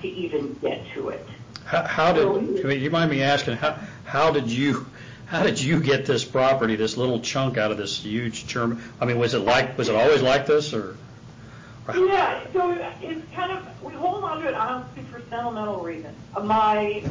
to even get to it. You mind me asking, how did you get this property, this little chunk out of this huge German? I mean, was it always like this, or? Yeah, so it's kind of, we hold on to it honestly for sentimental reasons. My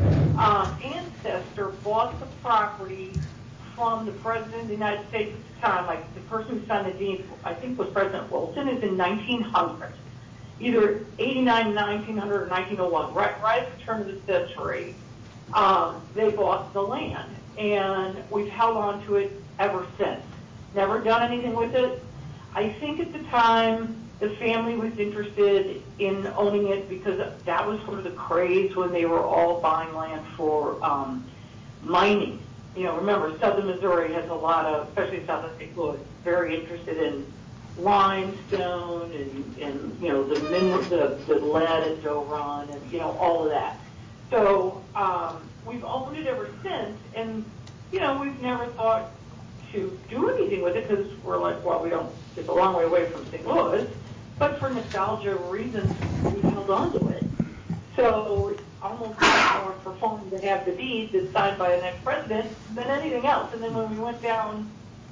ancestor bought the property from the President of the United States at the time, like the person who signed the deed, I think was President Wilson, is in 1900. Either 89, 1900, or 1901, right at the turn of the century, they bought the land. And we've held on to it ever since. Never done anything with it. I think at the time, the family was interested in owning it because that was sort of the craze when they were all buying land for mining. You know, remember, southern Missouri has a lot of, especially south of St. Louis, very interested in limestone and you know, the lead at Doe Run and, you know, all of that. So we've owned it ever since, and, you know, we've never thought to do anything with it because we're like, well, it's a long way away from St. Louis, but for nostalgia reasons, we've held on to it. So it's almost more for fun to have the deed that's signed by the next president than anything else. And then when we went down,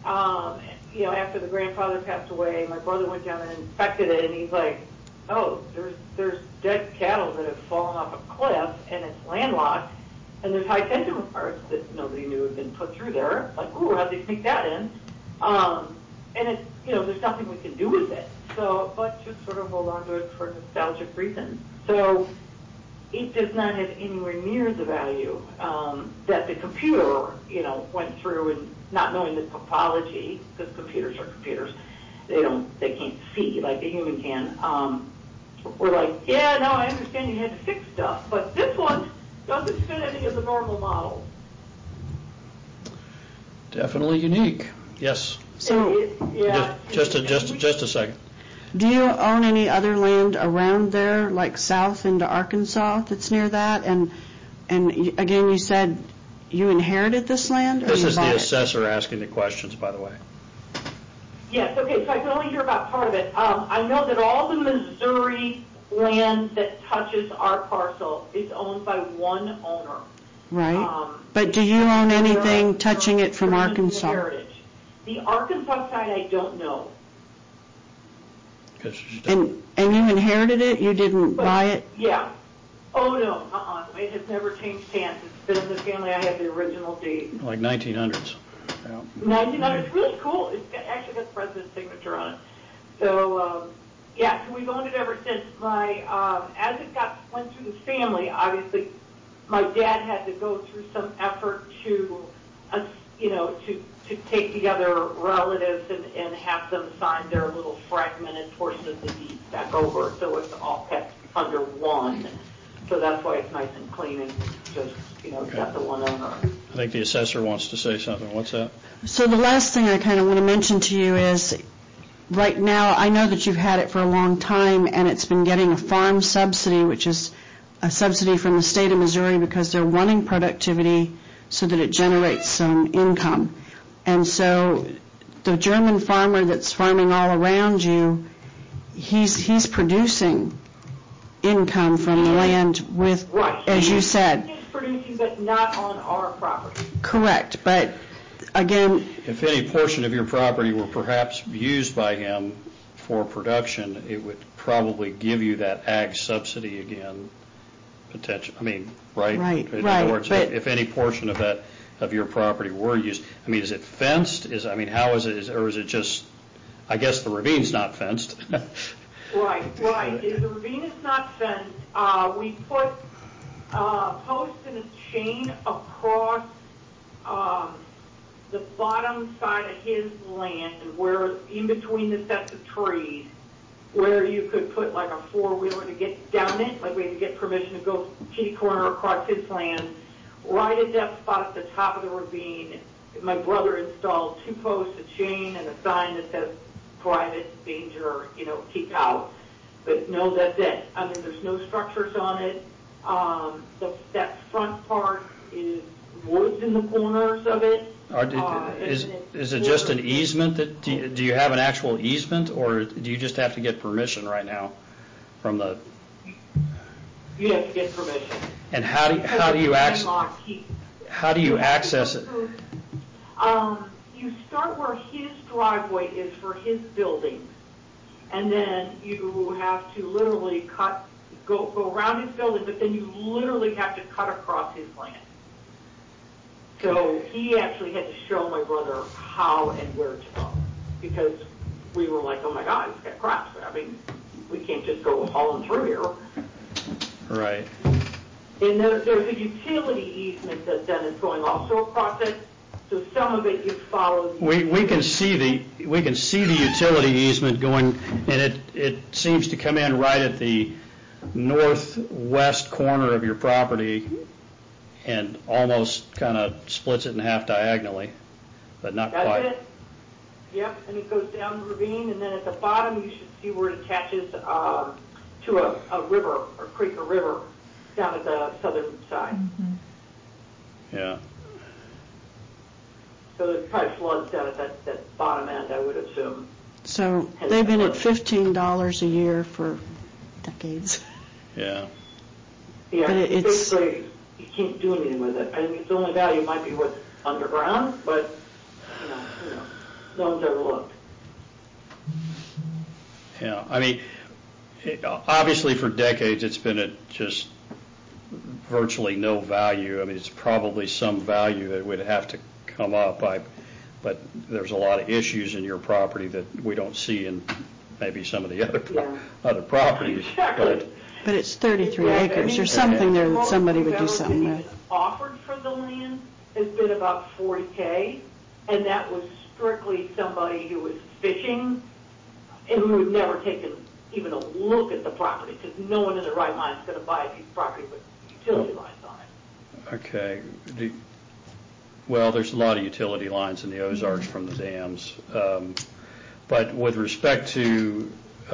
you know, after the grandfather passed away, my brother went down and inspected it, and he's like, oh, there's dead cattle that have fallen off a cliff, and it's landlocked, and there's high tension wires that nobody knew had been put through there. Like, ooh, how'd they sneak that in? And it's, you know, there's nothing we can do with it. So, but just sort of hold on to it for nostalgic reasons. So it does not have anywhere near the value that the computer, you know, went through, and not knowing the topology, because computers are computers, they can't see like a human can. We're like, yeah, no, I understand you had to fix stuff, but this one doesn't fit any of the normal models. Definitely unique. Yes. So, yeah. Just a second. Do you own any other land around there, like south into Arkansas, that's near that? And again, you said you inherited this land? Or this is the it? assessor asking the questions, by the way. Yes, okay, so I can only hear about part of it. I know that all the Missouri land that touches our parcel is owned by one owner. Right. But do you own anything touching it from Arkansas? Heritage. The Arkansas side, I don't know. And you inherited it? You didn't buy it? Yeah. Oh, no. It has never changed hands. It's been in the family. I have the original deed. Like 1900s. Yeah. 1900s. It's really cool. It's actually got the president's signature on it. So, yeah, so we've owned it ever since. As it went through the family, obviously, my dad had to go through some effort to, you know, to take the other relatives and have them sign their little fragmented portion of the deed back over, so it's all kept under one. So that's why it's nice and clean and just, you know, got the one owner. I think the assessor wants to say something. What's that? So the last thing I kind of want to mention to you is, right now, I know that you've had it for a long time, and it's been getting a farm subsidy, which is a subsidy from the state of Missouri because they're wanting productivity so that it generates some income. And so the German farmer that's farming all around you, he's producing income from the land with, right, as you said. He's producing, but not on our property. Correct. But again, if any portion of your property were perhaps used by him for production, it would probably give you that ag subsidy again. Potential. I mean, right? Right. In other words, if any portion of that of your property were used, I mean, is it fenced? How is it? Or is it just? I guess the ravine's not fenced. Right. The ravine is not fenced. We put posts and a chain across the bottom side of his land, where in between the sets of trees, where you could put like a four-wheeler to get down it, like we had to get permission to go kitty corner across his land. Right at that spot at the top of the ravine, my brother installed 2 posts, a chain, and a sign that says private, danger, you know, keep out. But no, that's it. I mean, there's no structures on it. That front part is woods in the corners of it. Is it just an easement? Do you have an actual easement, or do you just have to get permission right now from the? You have to get permission. And how do you access it? You start where his driveway is for his building, and then you have to literally go around his building, but then you literally have to cut across his land. So he actually had to show my brother how and where to go, because we were like, oh my God, it's got crops. I mean, we can't just go hauling through here. Right. And there's a utility easement that then is going also across it. So some of it you follow. We can see the utility easement going, and it seems to come in right at the northwest corner of your property, and almost kind of splits it in half diagonally, but not quite. That's it. Yep, and it goes down the ravine, and then at the bottom you should see where it attaches to a river, or creek or river, down at the southern side. Mm-hmm. Yeah. So there's probably floods down at that bottom end, I would assume. So they've been at $15 a year for decades. Yeah. Yeah, But it's basically you can't do anything with it. I think its only value might be what's underground, but you know, no one's ever looked. Yeah, I mean, obviously for decades it's been at just virtually no value. I mean, it's probably some value that would have to come up, but there's a lot of issues in your property that we don't see in maybe some of the other properties. Exactly. But it's 33 acres. There's something there that somebody would do something with. Offered for the land has been about $40K, and that was strictly somebody who was fishing and who had never taken even a look at the property, because no one in their right mind is going to buy a piece of property with utility lines on it. Okay. Well, there's a lot of utility lines in the Ozarks from the dams, but with respect to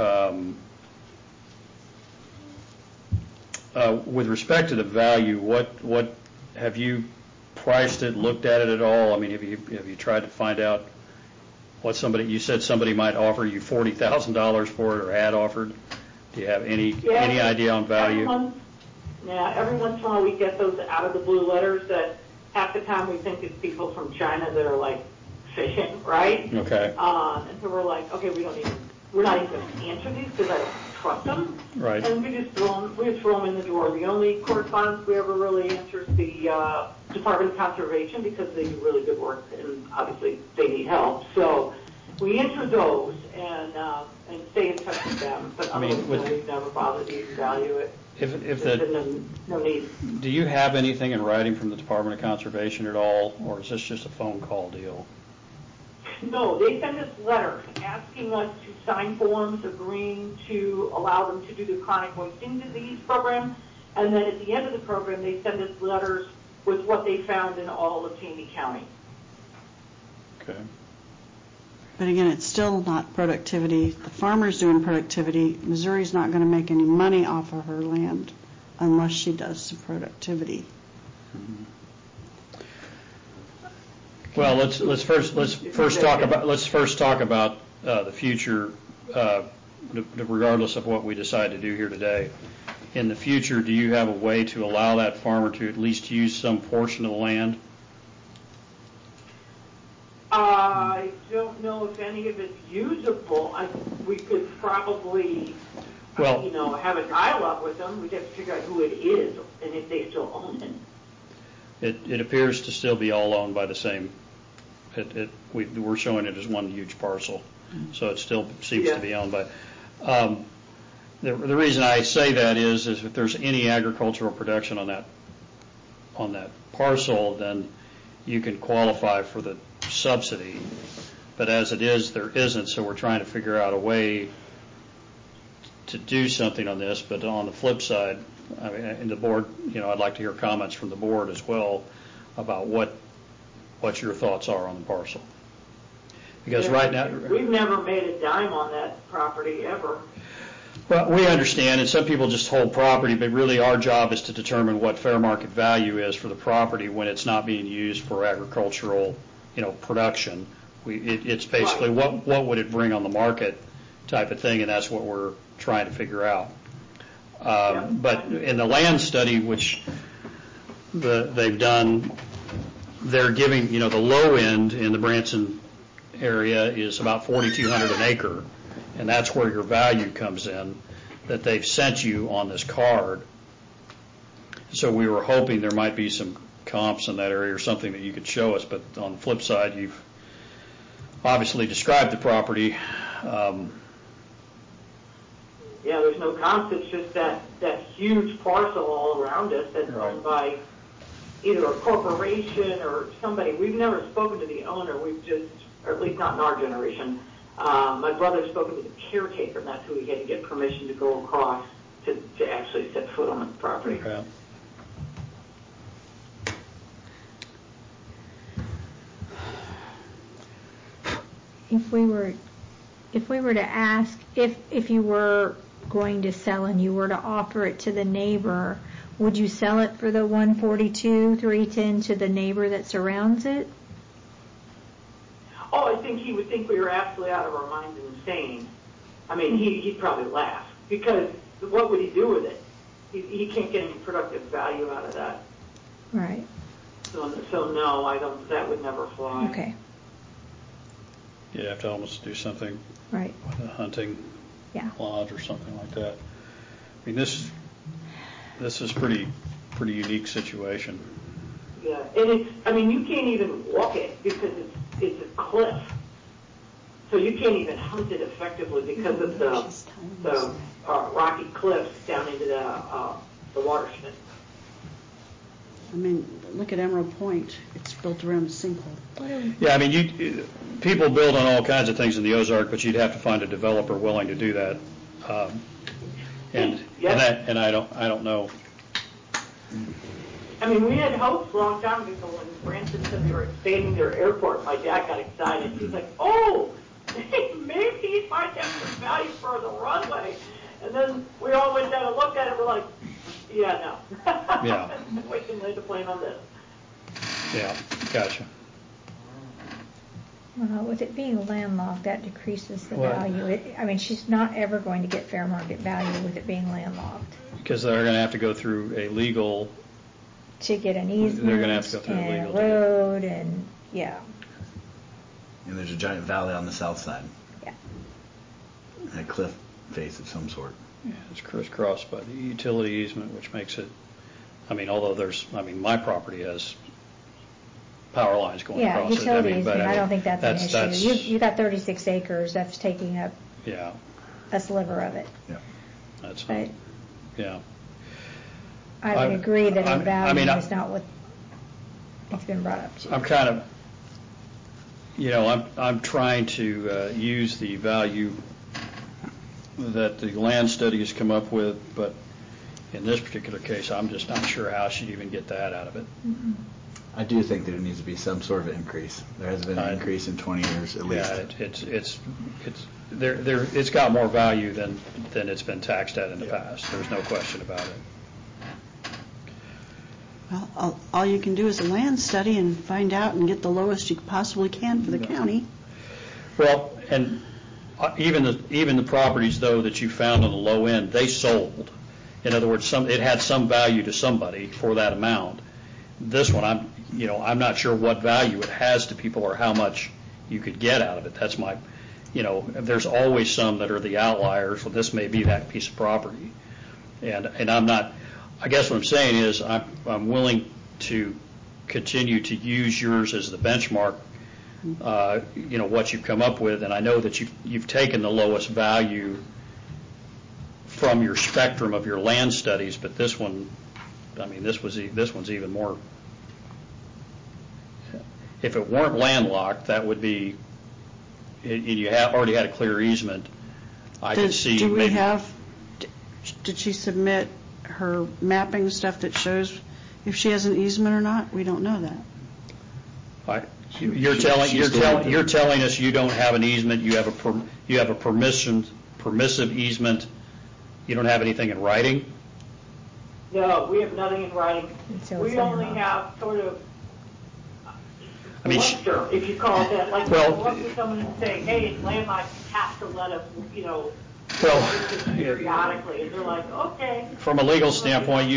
the value, what have you priced it, looked at it at all? I mean, have you tried to find out what you said somebody might offer you $40,000 for it, or had offered? Do you have any idea on value? Every once in a while we get those out of the blue letters that half the time we think it's people from China that are like fishing, right? Okay. And so we're like, okay, we're not even going to answer these because I don't trust them. Right. And we just throw them in the drawer. The only correspondence we ever really answer is the Department of Conservation, because they do really good work and obviously they need help. So we answer those and stay in touch with them. But otherwise, we've never bothered to value it. There's no need. Do you have anything in writing from the Department of Conservation at all, or is this just a phone call deal? No, they send us letters asking us to sign forms agreeing to allow them to do the chronic wasting disease program, and then at the end of the program they send us letters with what they found in all of Taney County. Okay. But again, it's still not productivity. The farmer's doing productivity. Missouri's not going to make any money off of her land unless she does some productivity. Mm-hmm. Well, let's first talk about the future, regardless of what we decide to do here today. In the future, do you have a way to allow that farmer to at least use some portion of the land? I don't know if any of it's usable. We could probably, have a dialogue with them. We'd have to figure out who it is and if they still own it. It appears to still be all owned by the same. We're showing it as one huge parcel, so it still seems to be owned by. The reason I say that is if there's any agricultural production on that parcel, then you can qualify for the subsidy. But as it is, there isn't. So we're trying to figure out a way to do something on this. But on the flip side, I mean, and the board, I'd like to hear comments from the board as well about what your thoughts are on the parcel. Because right now we've never made a dime on that property ever. Well, we understand, and some people just hold property, but really our job is to determine what fair market value is for the property when it's not being used for agricultural, production. It's basically what would it bring on the market type of thing, and that's what we're trying to figure out. But in the land study, which they've done, they're giving, the low end in the Branson area is about $4,200 an acre, and that's where your value comes in, that they've sent you on this card. So we were hoping there might be some comps in that area or something that you could show us, but on the flip side, you've obviously described the property. Yeah, there's no comps. It's just that huge parcel all around us that's owned by either a corporation or somebody. We've never spoken to the owner. We've just, or at least not in our generation. My brother's spoken to the caretaker, and that's who he had to get permission to go across to actually set foot on the property. Yeah. If we were to ask, if you were going to sell and you were to offer it to the neighbor, would you sell it for the $142,310 to the neighbor that surrounds it? Oh, I think he would think we were absolutely out of our minds and insane. I mean, he'd probably laugh, because what would he do with it? He can't get any productive value out of that. Right. So no, I don't. That would never fly. Okay. You'd have to almost do something Right. with a hunting lodge or something like that. I mean, this is pretty unique situation. Yeah, and you can't even walk it because it's a cliff. So you can't even hunt it effectively because of the rocky cliffs down into the watershed. I mean, look at Emerald Point. It's built around a sinkhole. Yeah, I mean, people build on all kinds of things in the Ozark, but you'd have to find a developer willing to do that. And I don't know. I mean, we had hopes a long time ago when Branson said they were expanding their airport. My dad got excited. He's like, "Oh, maybe he might have some value for the runway." And then we all went down and looked at it. We're like, "Yeah, no." Yeah. We can lay the plane on this. Yeah, gotcha. With it being landlocked, that decreases the value. She's not ever going to get fair market value with it being landlocked. Because they're going to have to go through a legal... To get an easement. They're going to have to go through and a road and, yeah. And there's a giant valley on the south side. Yeah. And a cliff face of some sort. Yeah, it's crisscrossed by the utility easement, which makes it... although my property has power lines going across it. Yeah, utilities, but I don't think that's an issue. You got 36 acres, that's taking up a sliver of it. Yeah. That's but yeah. I would agree that the value is not what it's been brought up to. I'm kind of, I'm trying to use the value that the land study has come up with, but in this particular case, I'm just not sure how I should even get that out of it. Mm-hmm. I do think there needs to be some sort of increase. There has been an increase in 20 years at least. Yeah, it's got more value than it's been taxed at in the past. There's no question about it. Well, all you can do is a land study and find out and get the lowest you possibly can for the county. Well, and even the properties, though, that you found on the low end, they sold. In other words, it had some value to somebody for that amount. This one, I'm not sure what value it has to people or how much you could get out of it. That's my, there's always some that are the outliers. Well, this may be that piece of property, and I'm not. I guess what I'm saying is I'm willing to continue to use yours as the benchmark. What you've come up with, and I know that you've taken the lowest value from your spectrum of your land studies, but this one, this one's even more. If it weren't landlocked, that would be, and you already had a clear easement. I could see. Did she submit her mapping stuff that shows if she has an easement or not? We don't know that. You're telling us you don't have an easement. You have a permissive easement. You don't have anything in writing? No, we have nothing in writing. We only have sort of bluster, if you call it that. Like, you walk with someone and say, "Hey, it's landlocked. You have to let us, Well, periodically, and they're like, okay. from a legal standpoint,